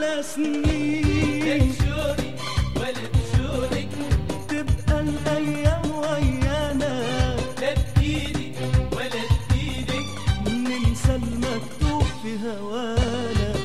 أحلى سنين. بشوقي ولا بشوقك تبقى الأيام ويانا، لا بإيدي ولا بإيدك ننسى المكتوب في هوانا.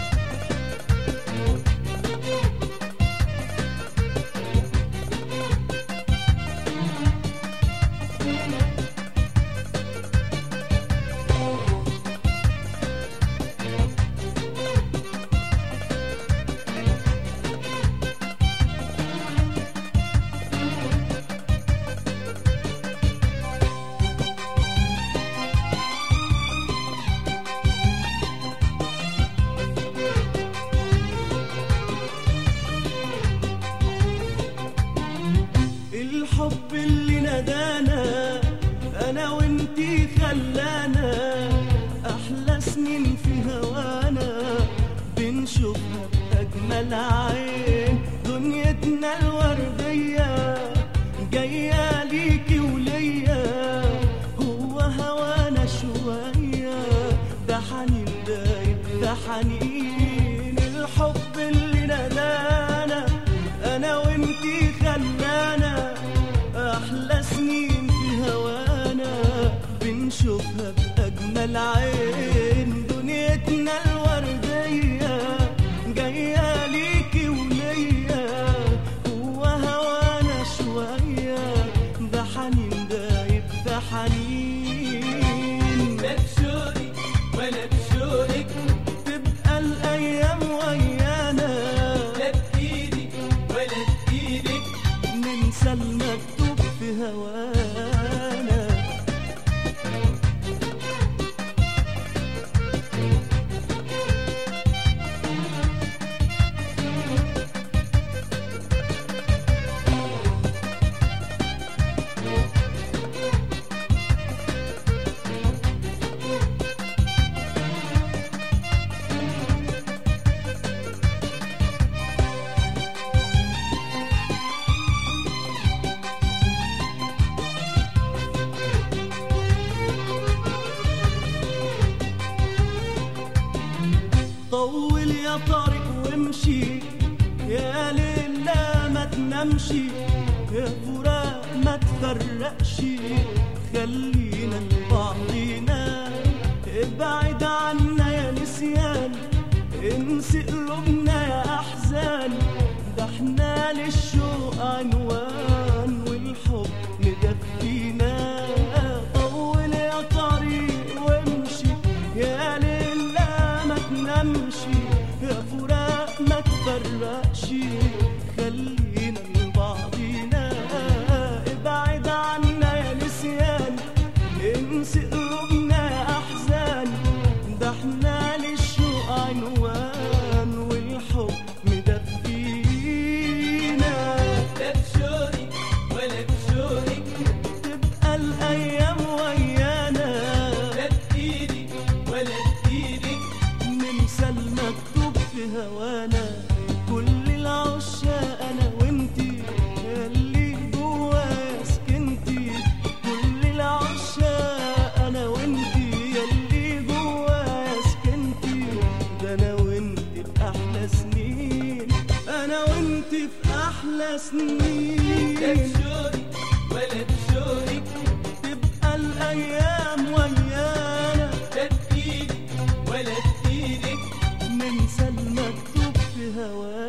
الحب اللي نادانا أنا وإنتي خلانا أحلى سنين في هوانا، بنشوفها بأجمل عين. دنيتنا الوردية جاية ليكي وليا، هو هوانا شوية، ده حنين دايب ده حنين. الحب اللي نادانا أنا وإنتي خلانا أحلى سنين في هوانا، بنشوفها بأجمل عين. دنيتنا الوردية جاية ليكي وليا، هو هوانا شوية، ده حنين دايب ده حنين. لا بشوقي ولا بشوقك تبقى الأيام ويانا، لا بإيدي ولا بإيدك ننسى المكتوب في هوانا. طول يا طريق وامشي، يا ليل لا ما تنامشي، يا فراق ما تفرقش، خلينا لبعضينا. ابعد عنا يا نسيان، انسي قلوبنا يا احزان، ده احنا للشوق عنوان والحب مدفينا. طول يا طريق وامشي، يا ليل لا ما تنامشي، يا فراق ما تفرقش، خلينا لبعضينا. ابعد عنا يا نسيان، انسي قلوبنا يا احزان، ده احنا للشوق عنوان والحب مدفينا. لا بشوقي ولا بشوقك تبقى الايام ويانا، لا بإيدي ولا بإيدك ننسى المكتوب في هوانا. كل العشاق انا وانتي اللي جوايا سكنتي، كل العشاق انا وانتي اللي جوايا سكنتي، ده انا وانتي في احلى سنين، انا وانتي في احلى لا سنين. بشوقي ولا بشوقك تبقى الايام ويانا، لا بإيدي ولا بإيدك ننسى المكتوب في هوانا.